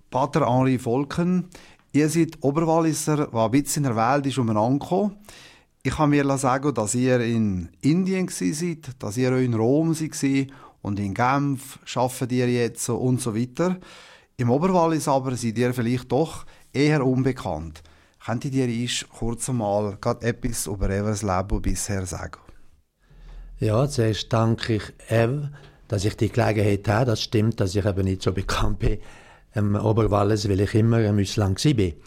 Pater Henri Volken, ihr seid Oberwalliser, der ein bisschen in der Welt ist umeinander gekommen. Ich kann mir sagen, dass ihr in Indien seid, dass ihr auch in Rom seid und in Genf arbeitet ihr jetzt und so weiter. Im Oberwallis aber seid ihr vielleicht doch eher unbekannt. Könntet ihr uns kurz einmal etwas über euer Leben bisher sagen? Ja, zuerst danke ich Eve, dass ich die Gelegenheit habe. Das stimmt, dass ich eben nicht so bekannt bin im Oberwallis, weil ich immer im Ausland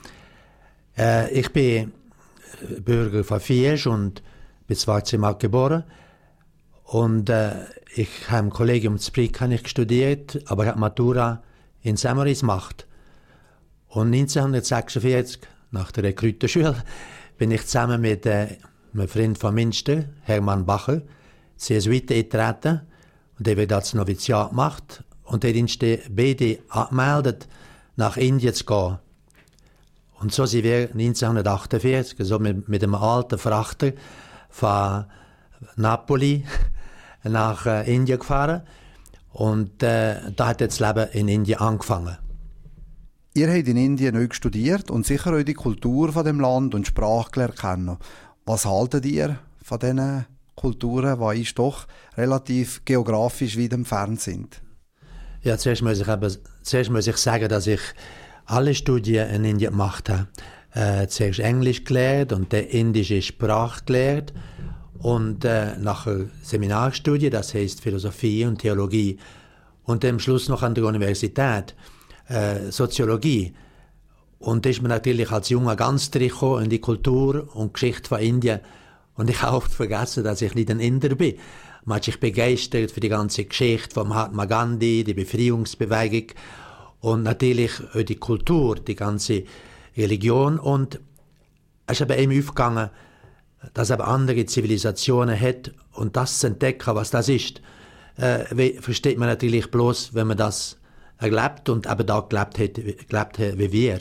war. Ich bin Bürger von Fies und bin Schwarzmarkt geboren. Und ich habe im Kollegium Sprik studiert, aber habe Matura in Semmeris gemacht. Und 1946, nach der Rekrutenschule, bin ich zusammen mit einem Freund von Münster, Hermann Bacher, Jesuiten eingetreten. Und der wird als Noviziat gemacht. Und der ist beide angemeldet, nach Indien zu gehen. Und so sind wir 1948 so mit einem alten Frachter von Napoli nach Indien gefahren. Und da hat das Leben in Indien angefangen. Ihr habt in Indien neu studiert und sicher auch die Kultur von dem Land und die Sprache gelernt kennen. Was haltet ihr von diesen Kulturen, die ist doch relativ geografisch weit entfernt sind? Ja, zuerst muss ich sagen, dass ich alle Studien in Indien gemacht habe. Zuerst Englisch gelernt und dann indische Sprache gelernt und nachher Seminarstudien, das heisst Philosophie und Theologie und am Schluss noch an der Universität Soziologie. Und da ist man natürlich als Junge ganz in die Kultur und Geschichte von Indien. Und ich habe oft vergessen, dass ich nicht ein Inder bin. Man hat sich begeistert für die ganze Geschichte von Mahatma Gandhi, die Befreiungsbewegung und natürlich auch die Kultur, die ganze Religion. Und es ist eben aufgegangen, dass es andere Zivilisationen hat und das zu entdecken, was das ist, versteht man natürlich bloß, wenn man das erlebt und eben da gelebt hat wie wir.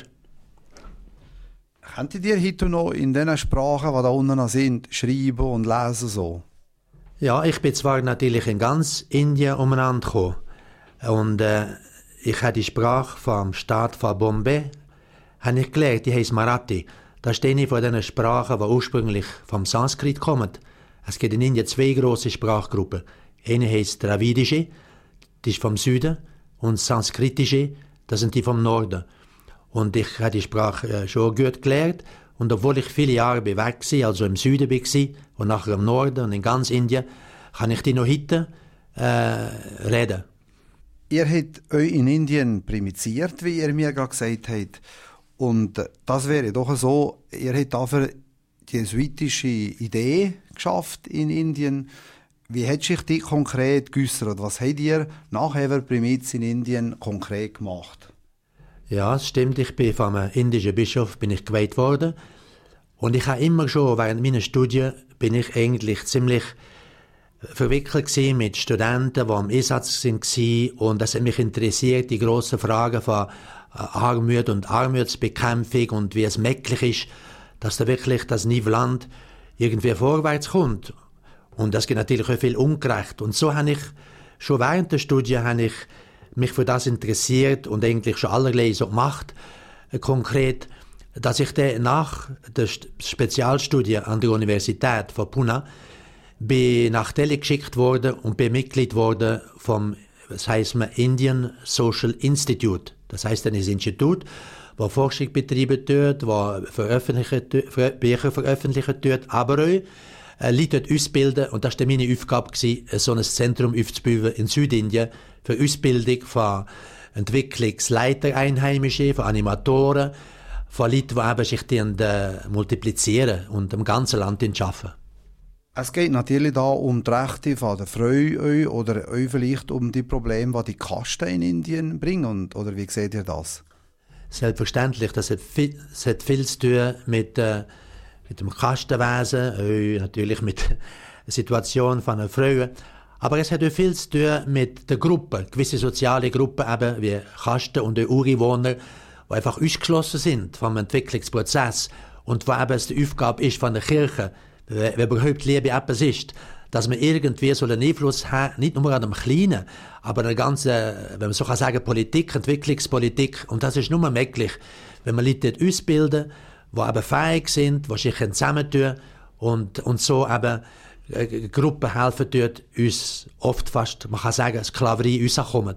Könntet ihr heute noch in den Sprachen, die da unten sind, schreiben und lesen so? Ja, ich bin zwar natürlich in ganz Indien umeinander gekommen und ich habe die Sprache vom Staat von Bombay ich gelernt, die heisst Marathi. Das ist eine von diesen Sprachen, die ursprünglich vom Sanskrit kommen. Es gibt in Indien zwei grosse Sprachgruppen. Eine heisst Dravidische, die ist vom Süden, und Sanskritische, das sind die vom Norden. Und ich habe die Sprache schon gut gelernt. Und obwohl ich viele Jahre weg war, also im Süden war und nachher im Norden und in ganz Indien, kann ich die noch heute reden. Ihr habt euch in Indien primiziert, wie ihr mir gerade gesagt habt. Und das wäre doch so, ihr habt dafür die jesuitische Idee geschafft in Indien. Wie hat sich die konkret geäussert? Was habt ihr nach eurer Primiz in Indien konkret gemacht? Ja, es stimmt. Ich bin vom indischen Bischof geweiht worden. Und ich habe immer schon, während meiner Studien, bin ich eigentlich ziemlich verwickelt mit Studenten, die am Einsatz waren. Und es hat mich interessiert, die grossen Fragen von Armut und Armutsbekämpfung und wie es möglich ist, dass da wirklich das Land irgendwie vorwärts kommt. Und das geht natürlich auch viel ungerecht. Und so habe ich schon während der Studie mich für das interessiert und eigentlich schon allerlei so gemacht, konkret, dass ich dann nach der Spezialstudie an der Universität von Pune bin nach Delhi geschickt worden und bin Mitglied worden vom, das heisst Indian Social Institute. Das heisst ein Institut, das Forschung betreiben tut, das Bücher veröffentlichen tut, aber auch Leute dort ausbilden. Und das war meine Aufgabe, so ein Zentrum aufzubauen in Südindien für Ausbildung von Entwicklungsleiter Einheimische, von Animatoren, von Leuten, die eben sich multiplizieren und im ganzen Land arbeiten. Es geht natürlich da um die Rechte der Frau oder euch vielleicht um die Probleme, die die Kasten in Indien bringen. Oder wie seht ihr das? Selbstverständlich, das hat viel zu tun mit dem Kastenwesen, natürlich mit der Situation von Frauen. Aber es hat auch viel zu tun mit der Gruppe, gewisse soziale Gruppen eben wie Kasten und Ureinwohner, die einfach ausgeschlossen sind vom Entwicklungsprozess und wo eben es die Aufgabe ist von der Kirche, wenn überhaupt Liebe etwas ist, dass man irgendwie so einen Einfluss hat, nicht nur an dem Kleinen, aber an der ganzen, wenn man so kann sagen, Politik, Entwicklungspolitik. Und das ist nur möglich, wenn man Leute ausbilden, die eben fähig sind, die sich zusammentun und so eben Gruppen helfen tut, uns oft fast, man kann sagen, Sklaverei rauskommen.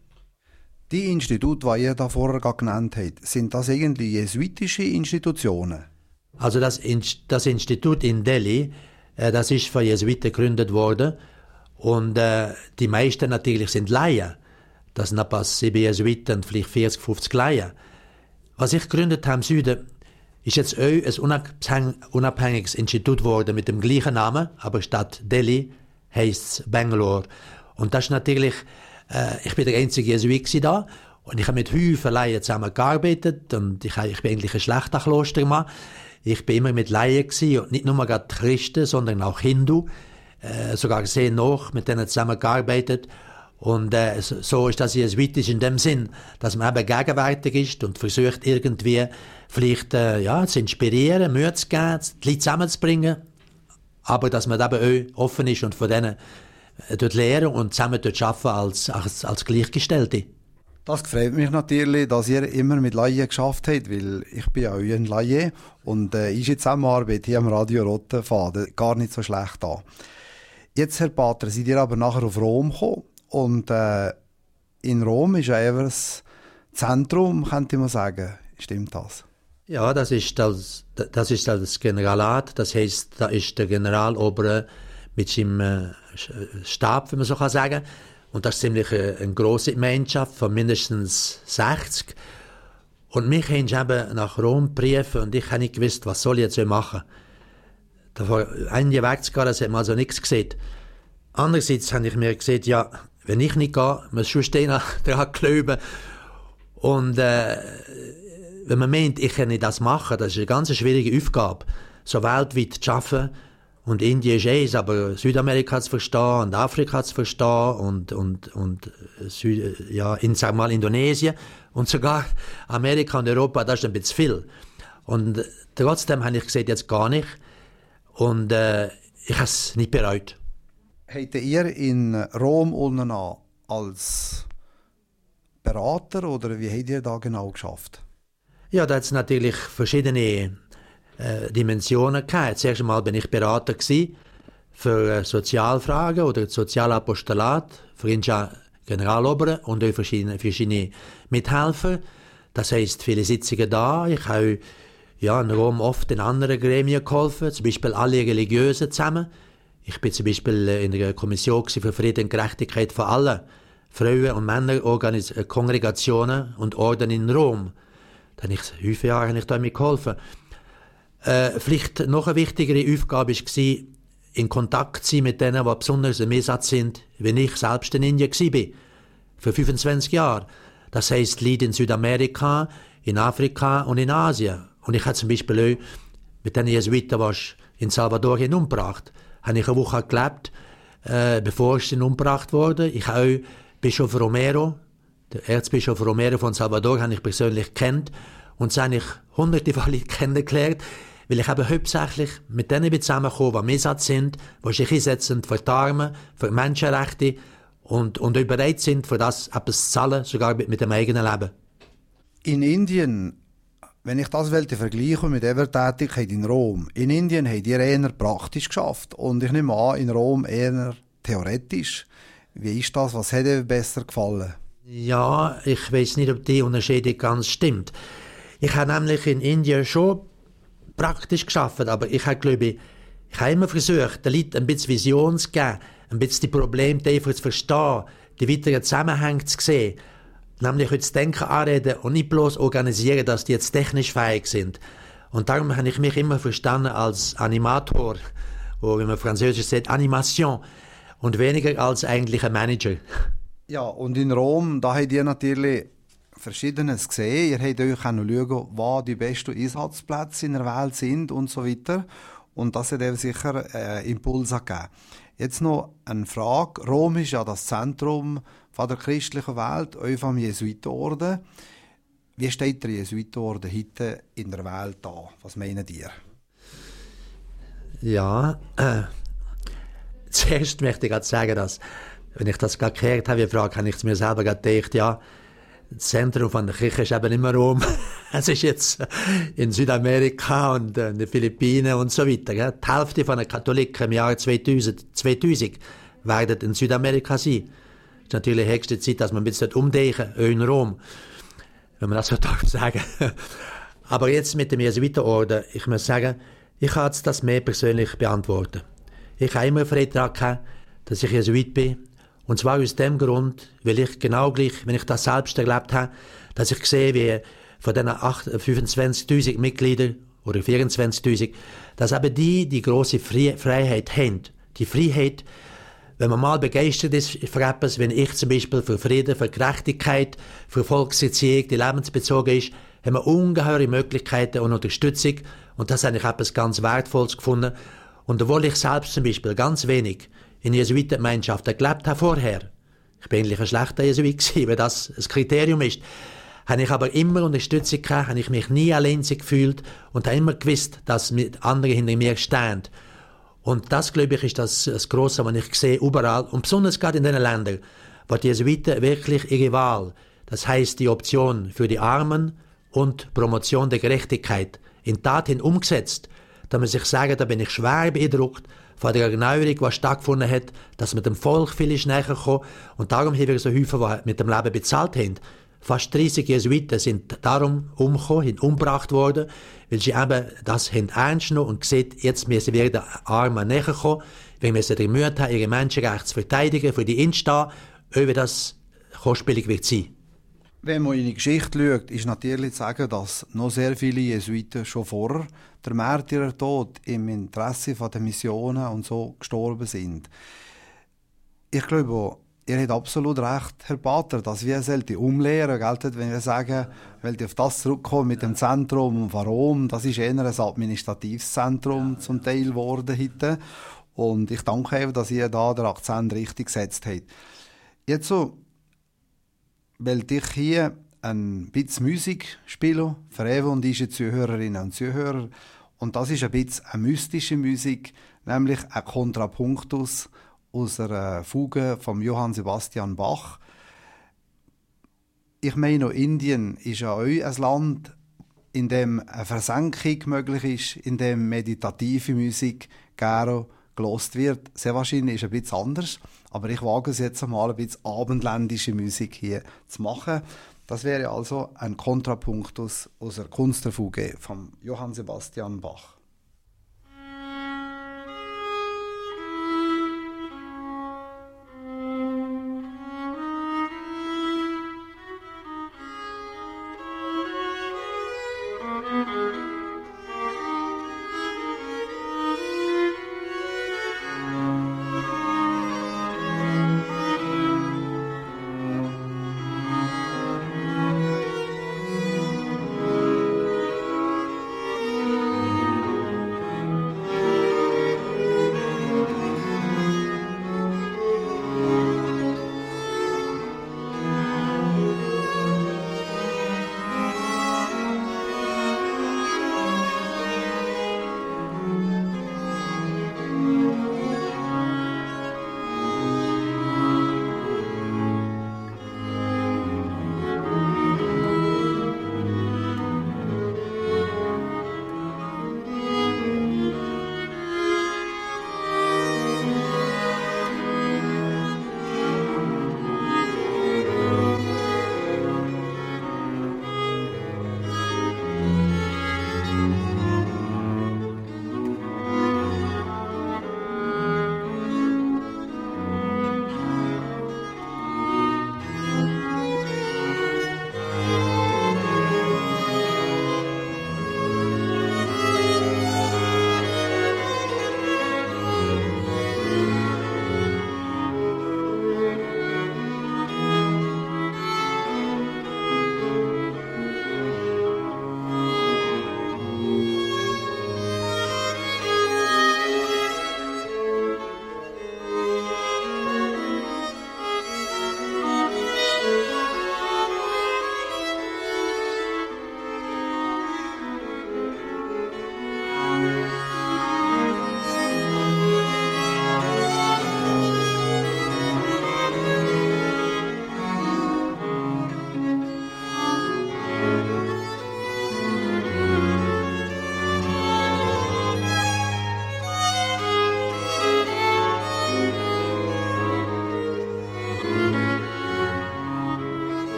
Die Institute, die ihr da vorher genannt habt, sind das irgendwie jesuitische Institutionen? Also das Institut in Delhi, das ist von Jesuiten gegründet worden und die meisten natürlich sind Laien. Das sind etwa 7 Jesuiten, vielleicht 40, 50 Laien. Was ich gegründet habe im Süden, ist jetzt auch ein unabhängiges Institut geworden mit dem gleichen Namen, aber statt Delhi heisst es Bangalore. Und das ist natürlich, ich bin der einzige Jesuit da und ich habe mit Häufen Laien zusammengearbeitet und ich bin eigentlich ein schlechter Klostermann. Ich bin immer mit Laien gewesen, und nicht nur gerade Christen, sondern auch Hindu, sogar sehr noch mit denen zusammengearbeitet. Und so ist das jesuitisch in dem Sinn, dass man eben gegenwärtig ist und versucht irgendwie vielleicht zu inspirieren, Mühe zu geben, die Leute zusammenzubringen, aber dass man eben auch offen ist und von denen dort lehren und zusammen dort arbeiten als Gleichgestellte. Das freut mich natürlich, dass ihr immer mit Laien geschafft habt, weil ich bin ja auch ein Laie und ist jetzt Zusammenarbeit hier am Radio Roten Faden gar nicht so schlecht an. Jetzt, Herr Pater, seid ihr aber nachher auf Rom gekommen und in Rom ist ja eher das Zentrum, könnte man sagen. Stimmt das? Ja, das ist das Generalat, das heisst, da ist der Generalober mit seinem Stab, wenn man so kann sagen. Und das ist ziemlich eine grosse Gemeinschaft von mindestens 60. Und mich haben sie eben nach Rom gerufen und ich habe nicht gewusst, was soll ich jetzt machen. Davor einige wegzugehen, das hat man also nichts gesehen. Andererseits habe ich mir gesagt, ja, wenn ich nicht gehe, muss schon stehen daran glauben. Und wenn man meint, ich kann nicht das machen, das ist eine ganz schwierige Aufgabe, so weltweit zu arbeiten. Und Indien ist eins, aber Südamerika zu verstehen und Afrika zu verstehen und sag mal Indonesien und sogar Amerika und Europa, das ist ein bisschen viel. Und trotzdem habe ich gesagt, jetzt gar nicht. Und ich habe es nicht bereut. Habt ihr in Rom unten als Berater oder wie habt ihr da genau geschafft? Ja, da hat es natürlich verschiedene Dimensionen gehabt. Zuerst einmal bin ich Berater für Sozialfragen oder Sozialapostolat, für den Generalober und auch verschiedene Mithelfer. Das heisst, viele Sitzungen da. Ich habe in Rom oft in anderen Gremien geholfen, zum Beispiel alle Religiösen zusammen. Ich bin zum Beispiel in der Kommission für Frieden und Gerechtigkeit von allen Frauen- und Männerkongregationen und Orden in Rom. Da habe ich viele Jahre damit geholfen. Vielleicht noch eine wichtigere Aufgabe war, in Kontakt zu sein mit denen, die besonders im Einsatz sind, wenn ich selbst in Indien war. Für 25 Jahre. Das heisst, Leute in Südamerika, in Afrika und in Asien. Und ich habe zum Beispiel auch mit den Jesuiten, die in Salvador umgebracht habe ich eine Woche gelebt, bevor sie umgebracht wurde. Ich habe auch Bischof Romero, der Erzbischof Romero von Salvador, habe ich persönlich kennt. Und so habe ich hunderte von Leuten kennengelernt, weil ich eben hauptsächlich mit denen zusammenkomme, die im Einsatz sind, die sich einsetzen für die Armen, für Menschenrechte und auch bereit sind, für das etwas zu zahlen, sogar mit dem eigenen Leben. In Indien, wenn ich das vergleiche mit der Tätigkeit in Rom, in Indien habt ihr eher praktisch geschafft und ich nehme an, in Rom eher theoretisch. Wie ist das? Was hat dir besser gefallen? Ja, ich weiß nicht, ob die Unterschiede ganz stimmt. Ich habe nämlich in Indien schon praktisch geschafft, aber ich habe immer versucht, den Leuten ein bisschen Vision zu geben, ein bisschen die Probleme tiefer zu verstehen, die weiteren Zusammenhänge zu sehen, nämlich das Denken anreden und nicht bloß organisieren, dass die jetzt technisch fähig sind. Und darum habe ich mich immer verstanden als Animator, oder wie man französisch sagt, Animation, und weniger als eigentlich ein Manager. Ja, und in Rom, da habt ihr natürlich Verschiedenes gesehen. Ihr habt euch schauen, wo die besten Einsatzplätze in der Welt sind und so weiter. Und das hat eben sicher Impulse gegeben. Jetzt noch eine Frage. Rom ist ja das Zentrum von der christlichen Welt, auch vom Jesuitenorden. Wie steht der Jesuitenorden heute in der Welt da? Was meinen ihr? Ja, Zuerst möchte ich gerade sagen, dass, wenn ich das gerade gehört habe, die Frage, habe ich zu mir selber gerade gedacht, ja, das Zentrum von der Kirche ist eben nicht mehr Rom. Es ist jetzt in Südamerika und in den Philippinen und so weiter. Gell? Die Hälfte von den Katholiken im Jahr 2000 werden in Südamerika sein. Es ist natürlich höchste Zeit, dass man ein bisschen umdenken, auch in Rom, wenn man das so darf sagen. Aber jetzt mit dem Jesuitenorden, ich muss sagen, ich kann das mehr persönlich beantworten. Ich habe immer Freude daran gehabt, dass ich Jesuit bin. Und zwar aus dem Grund, weil ich genau gleich, wenn ich das selbst erlebt habe, dass ich sehe, wie von diesen 25.000 Mitgliedern oder 24.000, dass eben die grosse Freiheit haben. Die Freiheit, wenn man mal begeistert ist für etwas, wenn ich zum Beispiel für Frieden, für Gerechtigkeit, für Volkserziehung, die lebensbezogen ist, haben wir ungeheure Möglichkeiten und Unterstützung. Und das habe ich etwas ganz Wertvolles gefunden. Und obwohl ich selbst zum Beispiel ganz wenig in Jesuitengemeinschaften gelebt habe vorher, ich bin eigentlich ein schlechter Jesuit gewesen, weil das ein Kriterium ist, habe ich aber immer Unterstützung gehabt, habe ich mich nie allein gefühlt und habe immer gewusst, dass andere hinter mir stehen. Und das, glaube ich, ist das Grosse, was ich sehe, überall. Und besonders gerade in den Ländern, wo die Jesuiten wirklich ihre Wahl, das heisst die Option für die Armen und Promotion der Gerechtigkeit, in Tat hin umgesetzt, da muss ich sagen, da bin ich schwer beeindruckt von der Erneuerung, die stattgefunden hat, dass wir dem Volk viel näher kommen. Und darum haben wir so Häufen, die mit dem Leben bezahlt haben. Fast 30 Jesuiten sind darum umgebracht worden, weil sie eben das haben ernst genommen und gesehen, jetzt müssen wir den Armen näher kommen. Wir müssen die Mühe haben, ihre Menschenrechte zu verteidigen, für die einstehen, wie das kostspielig wird sein. Wenn man in die Geschichte schaut, ist natürlich zu sagen, dass noch sehr viele Jesuiten schon vor der Märtyrertod im Interesse der Missionen und so gestorben sind. Ich glaube, ihr habt absolut recht, Herr Pater, dass wir sollte umlehren, geltet, wenn wir sagen, weil die auf das zurückkommen mit dem Zentrum von Rom, das ist eher ein administratives Zentrum zum Teil geworden heute. Und ich danke eben, dass ihr da den Akzent richtig gesetzt habt. Jetzt so, weil ich hier ein bisschen Musik spiele, für Evo und diese Zuhörerinnen und Zuhörer. Und das ist ein bisschen eine mystische Musik, nämlich ein Kontrapunktus aus einer Fuge von Johann Sebastian Bach. Ich meine, Indien ist ja auch ein Land, in dem eine Versenkung möglich ist, in dem meditative Musik gerne gelost wird. Sehr wahrscheinlich ist es ein bisschen anders, aber ich wage es jetzt einmal, ein bisschen abendländische Musik hier zu machen. Das wäre also ein Kontrapunktus aus der Kunst der Fuge von Johann Sebastian Bach.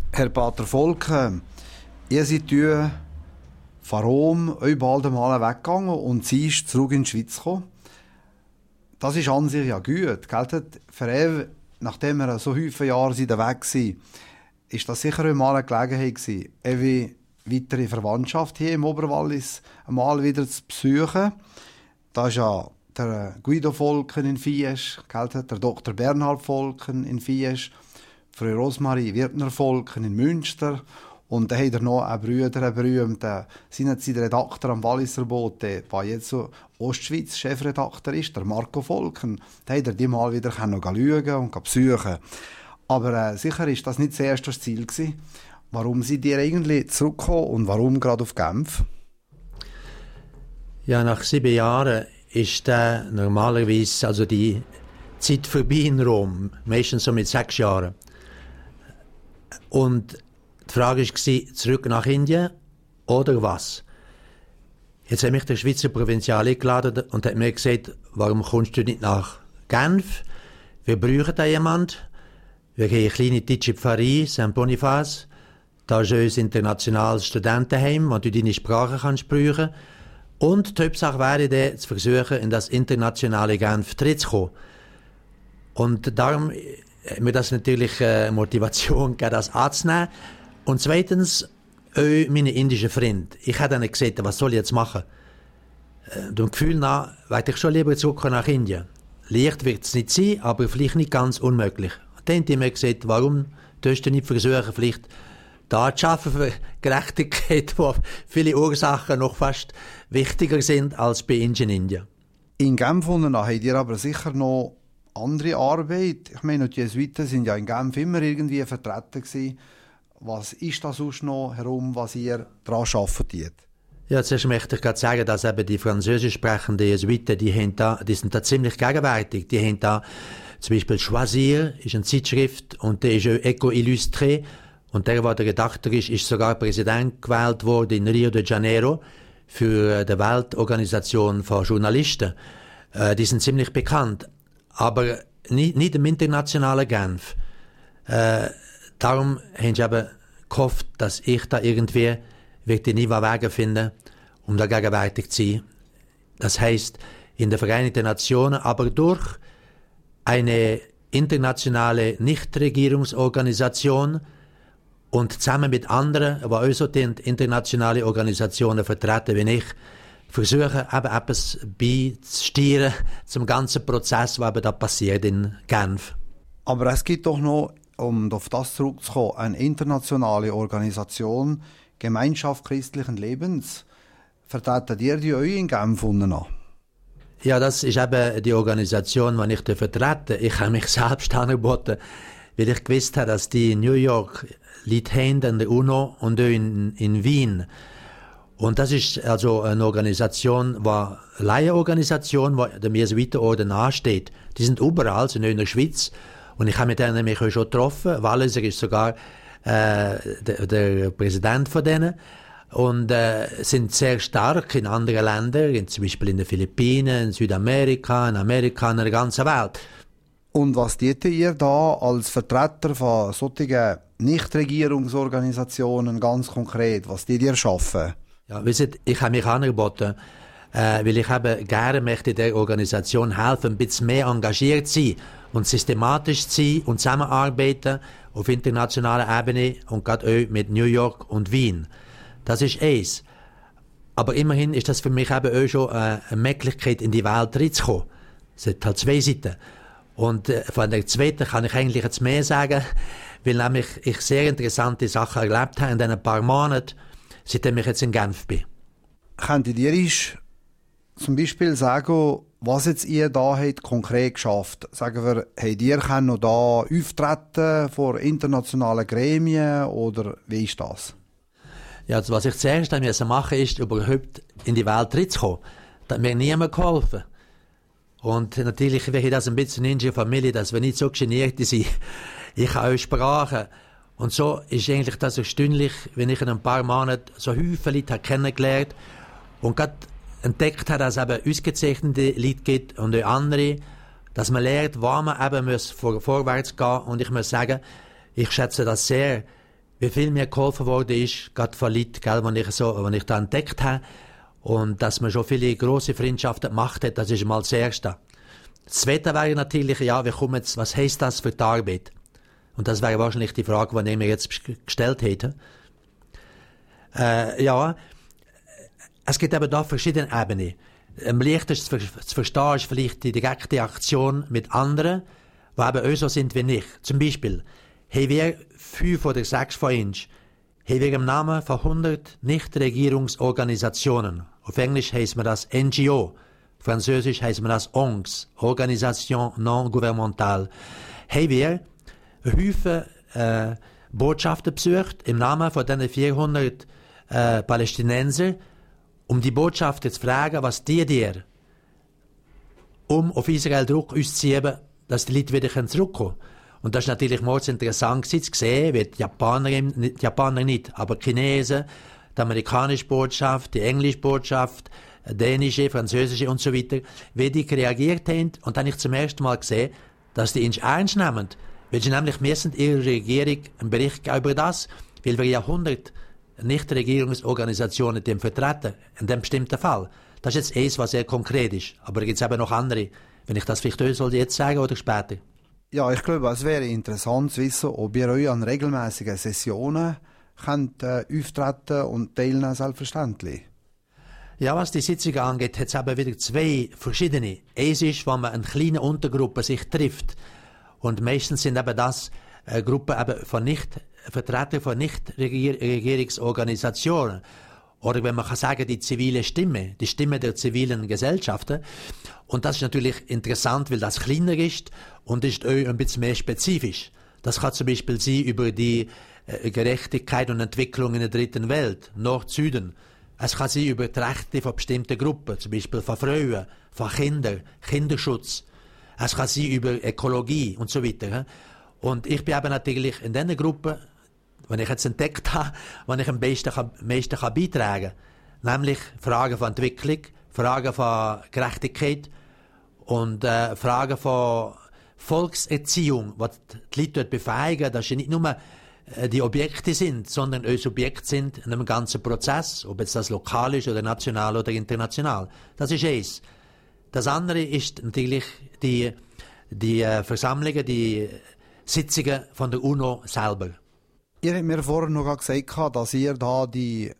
Herr Pater Volken, ihr seid von Rom bald einmal weggegangen und sie ist zurück in die Schweiz gekommen. Das ist an sich ja gut. Gell? Für ihn, nachdem wir so viele Jahre weg waren, ist das sicher einmal eine Gelegenheit gewesen, eine weitere Verwandtschaft hier im Oberwallis einmal wieder zu besuchen. Da ist ja der Guido Volken in Fiesch, der Dr. Bernhard Volken in Fiesch, Frau Rosmarie Wirtner Volken in Münster und dann hat er noch einen Bruder, einen berühmten, seinerzeit Redakteur am Walliser Bote, der jetzt so Ostschweiz Chefredakteur ist, der Marco Volken. Da hat er die mal wieder schauen und besuchen. Aber sicher ist das nicht das erste Ziel gewesen. Warum seid ihr eigentlich zurückgekommen und warum gerade auf Genf? Ja, nach 7 Jahren ist normalerweise also die Zeit vorbei in Rom, meistens so mit 6 Jahren. Und die Frage war, zurück nach Indien oder was? Jetzt hat mich der Schweizer Provinzial eingeladen und hat mir gesagt, warum kommst du nicht nach Genf? Wir brauchen da jemanden. Wir haben eine kleine deutsche Pfarrei, St. Boniface. Da ist unser internationales Studentenheim, wo du deine Sprache kannst brauchen. Und die Hauptsache wäre dann, zu versuchen, in das internationale Genf zu kommen. Und darum hat mir das natürlich Motivation gegeben, das anzunehmen. Und zweitens, auch meine indischen Freunde. Ich habe dann gesagt, was soll ich jetzt machen? Dem Gefühl nach, werde ich schon lieber zurück nach Indien. Leicht wird es nicht sein, aber vielleicht nicht ganz unmöglich. Und dann haben mir gesagt, warum tust du nicht versuchen, vielleicht da zu arbeiten für Gerechtigkeit, wo viele Ursachen noch fast wichtiger sind als bei uns in Indien. In Genf habt ihr aber sicher noch andere Arbeit. Ich meine, die Jesuiten sind ja in Genf immer irgendwie vertreten gewesen. Was ist da sonst noch herum, was ihr daran arbeitet? Ja, zuerst möchte ich gerade sagen, dass eben die französisch sprechenden Jesuiten, die sind da ziemlich gegenwärtig. Die haben da zum Beispiel Choisir, ist eine Zeitschrift, und der ist auch Eco Illustré. Und der Redakteur ist sogar Präsident gewählt worden in Rio de Janeiro für die Weltorganisation von Journalisten. Die sind ziemlich bekannt, aber nicht im internationalen Genf. Darum haben sie eben gehofft, dass ich da irgendwie wirklich nie Wege finde, um da gegenwärtig zu sein. Das heisst, in den Vereinten Nationen, aber durch eine internationale Nichtregierungsorganisation und zusammen mit anderen, die auch so die internationale Organisationen vertreten wie ich, versuchen eben etwas beizusteuern zum ganzen Prozess, was eben da passiert in Genf. Aber es gibt doch noch, um auf das zurückzukommen, eine internationale Organisation, Gemeinschaft christlichen Lebens. Vertreten ihr die euch in Genf an? Ja, das ist eben die Organisation, die ich vertrete. Ich habe mich selbst angeboten, weil ich gewusst habe, dass die in New York Leute haben an der UNO und auch in Wien. Und das ist also eine Organisation, eine Laienorganisation, die dem Jesuitenorden ansteht. Die sind überall, sind auch in der Schweiz. Und ich habe mit denen mich auch schon getroffen. Walliser ist sogar der Präsident von denen. Und sind sehr stark in anderen Ländern, zum Beispiel in den Philippinen, in Südamerika, in Amerika, in der ganzen Welt. Und was tätet ihr da als Vertreter von solchen Nichtregierungsorganisationen ganz konkret? Was die ihr schaffen? Ja, wisst, ich habe mich angeboten, weil ich eben gerne möchte der Organisation helfen, ein bisschen mehr engagiert zu sein und systematisch zu sein und zusammenarbeiten auf internationaler Ebene und gerade auch mit New York und Wien. Das ist eins. Aber immerhin ist das für mich eben auch schon eine Möglichkeit, in die Welt reinzukommen. Es hat halt 2 Seiten. Und von der zweiten kann ich eigentlich jetzt mehr sagen, weil nämlich ich sehr interessante Sachen erlebt habe in diesen paar Monaten, seitdem ich jetzt in Genf bin. Könntet ihr zum Beispiel sagen, was jetzt ihr da habt konkret geschafft? Sagen wir, habt ihr noch da auftreten vor internationalen Gremien oder wie ist das? Ja, also was ich zuerst machen musste, ist, überhaupt in die Welt reinzukommen. Da hat mir niemand geholfen. Und natürlich wäre das ein bisschen in der Familie, dass wir nicht so geniert sind. Ich habe auch Sprachen. Und so ist eigentlich das erstaunlich, wenn ich in ein paar Monaten so viele Leute kennengelernt und gerade entdeckt habe, dass es eben ausgezeichnete Leute gibt und auch andere, dass man lernt, wo man eben vorwärts gehen muss. Und ich muss sagen, ich schätze das sehr, Wie viel mir geholfen wurde, ist, gerade von Leuten, die ich da entdeckt habe, und dass man schon viele grosse Freundschaften gemacht hat, das ist mal das Erste. Das Zweite wäre natürlich, was heisst das für die Arbeit? Und das wäre wahrscheinlich die Frage, die ich mir jetzt gestellt hätte. Es gibt eben da verschiedene Ebenen. Am leichtesten zu verstehen ist vielleicht die direkte Aktion mit anderen, die eben auch so sind wie ich. Zum Beispiel, haben wir 5 oder 6 von uns, haben wir im Namen von 100 Nichtregierungsorganisationen, auf Englisch heisst man das NGO, Französisch heisst man das ONGs, Organisation non gouvernementale, haben wir Haufen Botschaften besucht im Namen von diesen 400 Palästinenser, um die Botschaften zu fragen, was die dir, um auf Israel Druck auszuüben, dass die Leute wieder zurückkommen können. Und das ist natürlich morgens interessant zu sehen, wie die Japaner nicht, aber die Chinesen, die amerikanische Botschaft, die englische Botschaft, die dänische, französische und so weiter, wie die reagiert haben. Und dann habe ich zum ersten Mal gesehen, dass die uns ernst nehmen. Weil sie nämlich müssen ihrer Regierung einen Bericht geben über das, weil wir ja 100 Nichtregierungsorganisationen vertreten, in dem bestimmten Fall. Das ist jetzt eins, was sehr konkret ist. Aber da gibt es eben noch andere. Wenn ich das vielleicht soll jetzt sagen oder später? Ja, ich glaube, es wäre interessant zu wissen, ob ihr euch an regelmäßigen Sessionen könnt, auftreten und teilnehmen, selbstverständlich. Ja, was die Sitzung angeht, hat es eben wieder 2 verschiedene. Eins ist, wenn man in kleinen Untergruppen sich trifft. Und meistens sind eben das Gruppen eben von Vertretern von Nichtregierungsorganisationen. Oder wenn man kann sagen, die zivile Stimme, die Stimme der zivilen Gesellschaften. Und das ist natürlich interessant, weil das kleiner ist und ist auch ein bisschen mehr spezifisch. Das kann zum Beispiel sein über die Gerechtigkeit und Entwicklung in der dritten Welt, Nord-Süden. Es kann sein über die Rechte von bestimmten Gruppen, zum Beispiel von Frauen, von Kindern, Kinderschutz. Es kann sein über Ökologie und so weiter. Und ich bin eben natürlich in diesen Gruppen, wenn ich jetzt entdeckt habe, wenn ich am meisten beitragen kann. Nämlich Fragen von Entwicklung, Fragen von Gerechtigkeit und Fragen von Volkserziehung, was die Leute dort befähigen, dass sie nicht nur die Objekte sind, sondern auch Subjekte sind in einem ganzen Prozess, ob jetzt das lokal ist oder national oder international. Das ist eins. Das andere ist natürlich die Versammlungen, die Sitzungen von der UNO selber. Ihr habt mir vorher noch gesagt, dass ihr da die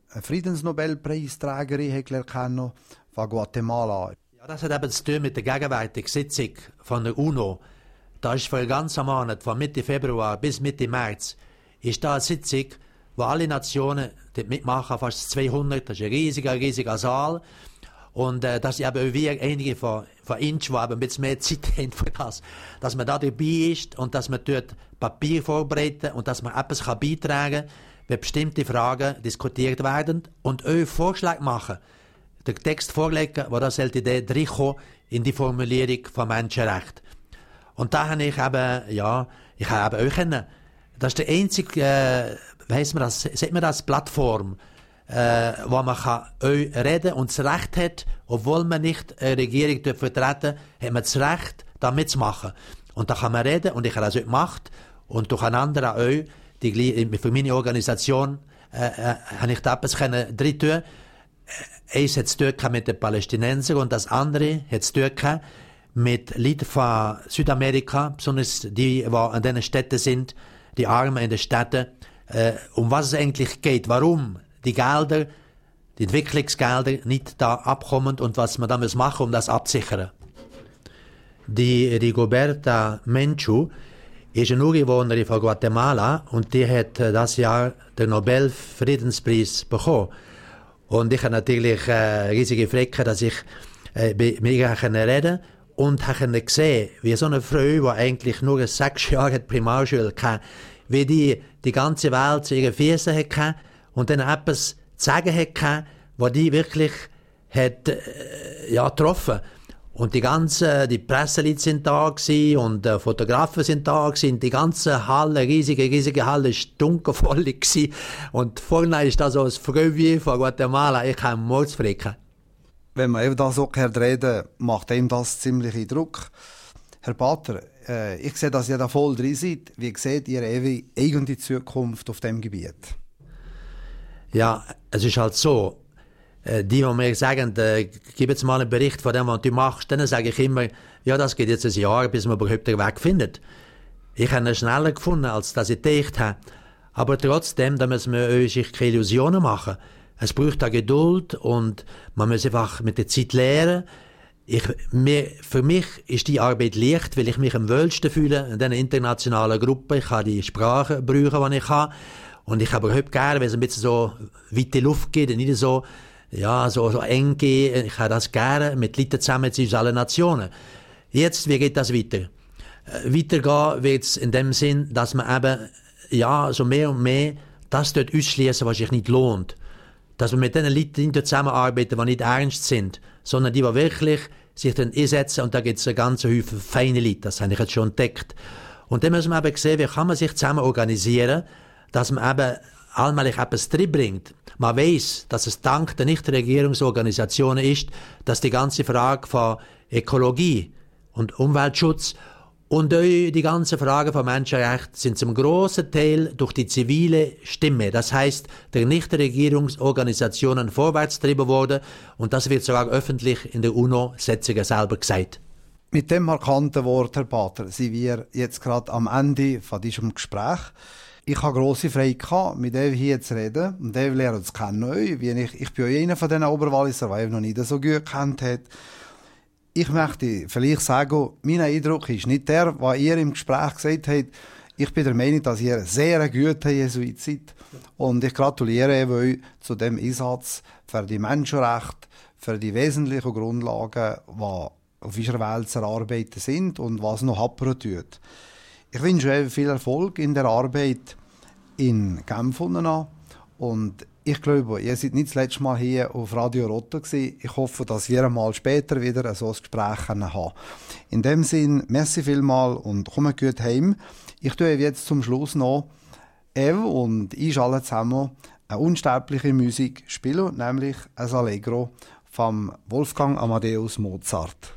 Friedensnobelpreisträgerin kennen von Guatemala. Ja, das hat eben zu tun mit der gegenwärtigen Sitzung von der UNO. Da ist für den ganzen Monat, von Mitte Februar bis Mitte März, ist da eine Sitzung, wo alle Nationen mitmachen, fast 200, das ist ein riesiger Saal. Und das sind eben auch wir, einige von uns, die eben ein bisschen mehr Zeit haben für das, dass man da dabei ist und dass man dort Papier vorbereitet und dass man etwas beitragen kann, wenn bestimmte Fragen diskutiert werden und auch Vorschläge machen. Den Text vorlegen, wo das sollte reinkommen in die Formulierung von Menschenrechten. Und da habe ich eben, ich habe eben auch können, das ist der einzige, sagt man das, Plattform, wo man kann reden und das Recht hat, obwohl man nicht eine Regierung vertreten, hat man das Recht, da mitzumachen. Und da kann man reden und ich habe das auch gemacht und durch einander auch, für meine Organisation, habe ich da etwas drin tun. Eins hat es zu tun mit den Palästinensern und das andere hat es zu tun mit Leuten von Südamerika, besonders die an diesen Städten sind, die Armen in den Städten, um was es eigentlich geht, warum die Gelder, die Entwicklungsgelder nicht da abkommen und was man da machen muss, um das abzusichern. Die Rigoberta Menchú ist eine Ureinwohnerin von Guatemala und die hat das Jahr den Nobelfriedenspreis bekommen. Und ich habe natürlich riesige Freude, dass ich mit ihr reden konnte und habe gesehen, wie so eine Frau, die eigentlich nur 6 Jahre Primarschule hatte, wie die ganze Welt zu ihren Füßen hatte und dann etwas zu sagen hatte, was die wirklich hat, getroffen. Und die Presseleute sind da gewesen, und Fotografen sind da gewesen, die ganze Halle, riesige Halle, ist dunkelvoll gewesen. Und vorne ist da so ein Fröhchen von Guatemala, ich habe Mordsfrecken. Wenn man eben da so reden, macht einem das ziemlich Druck. Herr Pater, ich sehe, dass ihr da voll drin seid. Wie seht ihr eure eigene Zukunft auf diesem Gebiet? Ja, es ist halt so, die mir sagen, gib jetzt mal einen Bericht von dem, was du machst, dann sage ich immer, ja, das geht jetzt ein Jahr, bis man überhaupt den Weg findet. Ich habe ihn schneller gefunden, als dass ich gedacht habe. Aber trotzdem, da müssen wir sich keine Illusionen machen. Es braucht auch Geduld und man muss einfach mit der Zeit lernen. Für mich ist die Arbeit leicht, weil ich mich am wohlsten fühle in dieser internationalen Gruppe. Ich kann die Sprache brauchen, die ich habe. Und ich habe überhaupt gerne, wenn es ein bisschen so weite Luft geht und nicht so, ja, so eng geht. Ich habe das gerne mit Leuten zusammen aus allen Nationen. Jetzt, wie geht das weiter? Weitergehen wird es in dem Sinn, dass man eben, ja, so mehr und mehr das dort ausschließen, was sich nicht lohnt. Dass man mit den Leuten zusammenarbeitet, die nicht ernst sind, sondern die wirklich sich dann einsetzen, und da gibt es einen ganzen Haufen feine Leute, das habe ich jetzt schon entdeckt. Und dann muss man eben sehen, wie kann man sich zusammen organisieren, dass man eben allmählich etwas drin bringt. Man weiss, dass es dank der Nichtregierungsorganisationen ist, dass die ganze Frage von Ökologie und Umweltschutz und auch die ganzen Fragen von Menschenrechten sind zum grossen Teil durch die zivile Stimme, das heisst, der Nichtregierungsorganisationen vorwärts getrieben worden, und das wird sogar öffentlich in der UNO-Setzungen selber gesagt. Mit dem markanten Wort, Herr Pater, sind wir jetzt gerade am Ende von diesem Gespräch. Ich habe grosse Freude gehabt, mit Eve hier zu reden. Und Eve lernt uns kennen. Ich bin auch einer von diesen Oberwalliser, der Eve noch nicht so gut gekannt hat. Ich möchte vielleicht sagen, mein Eindruck ist nicht der, was ihr im Gespräch gesagt habt. Ich bin der Meinung, dass ihr ein sehr guter Jesuit seid. Und ich gratuliere euch zu dem Einsatz für die Menschenrechte, für die wesentlichen Grundlagen, die auf unserer Welt zu erarbeiten sind und was noch hapern tut. Ich wünsche euch viel Erfolg in der Arbeit in Genf und ich glaube, ihr seid nicht das letzte Mal hier auf Radio Rotte gewesen. Ich hoffe, dass wir einmal später wieder so ein Gespräch haben. In dem Sinn, merci vielmal und kommt gut heim. Ich tue jetzt zum Schluss noch Eve und ich alle zusammen eine unsterbliche Musik spielen, nämlich ein Allegro von Wolfgang Amadeus Mozart.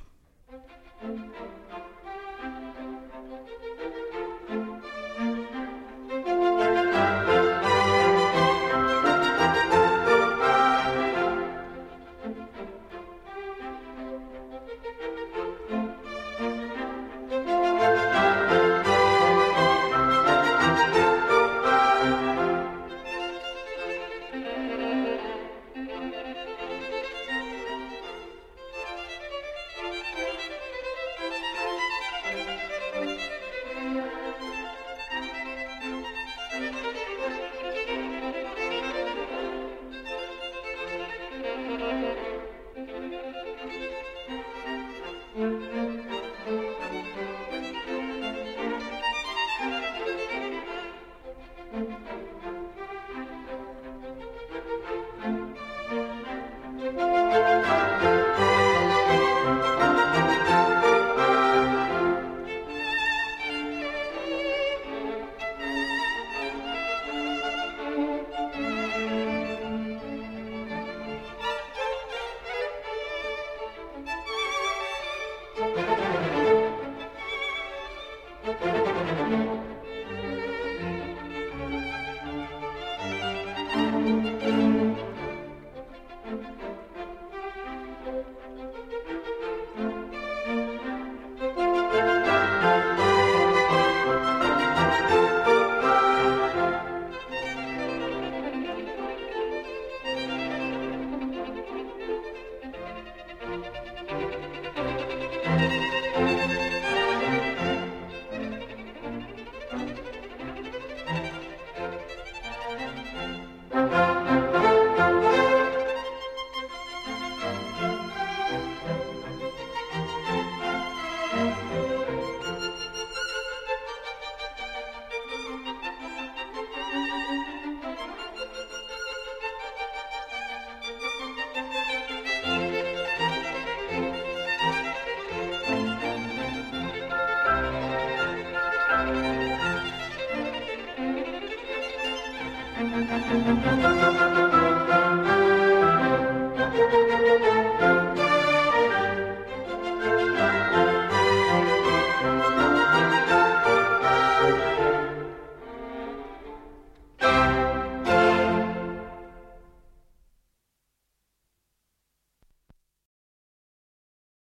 Thank you.